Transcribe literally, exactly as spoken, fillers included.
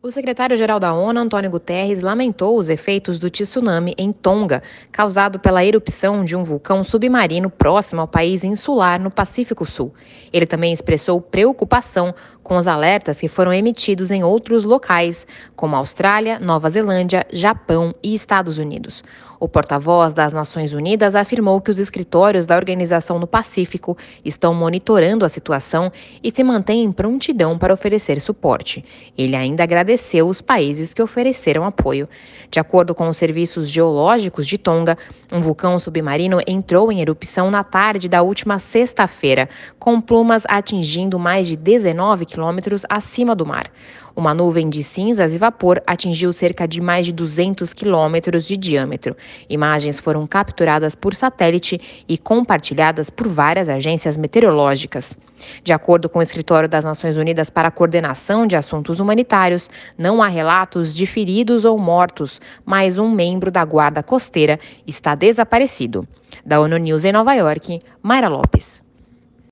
O secretário-geral da ONU, Antônio Guterres, lamentou os efeitos do tsunami em Tonga, causado pela erupção de um vulcão submarino próximo ao país insular no Pacífico Sul. Ele também expressou preocupação com os alertas que foram emitidos em outros locais, como Austrália, Nova Zelândia, Japão e Estados Unidos. O porta-voz das Nações Unidas afirmou que os escritórios da organização no Pacífico estão monitorando a situação e se mantêm em prontidão para oferecer suporte. Ele ainda agradeceu os países que ofereceram apoio. De acordo com os serviços geológicos de Tonga, um vulcão submarino entrou em erupção na tarde da última sexta-feira, com plumas atingindo mais de dezenove quilômetros acima do mar. Uma nuvem de cinzas e vapor atingiu cerca de mais de duzentos quilômetros de diâmetro. Imagens foram capturadas por satélite e compartilhadas por várias agências meteorológicas. De acordo com o Escritório das Nações Unidas para a Coordenação de Assuntos Humanitários, não há relatos de feridos ou mortos, mas um membro da Guarda Costeira está desaparecido. Da ONU News em Nova York, Mayra Lopes.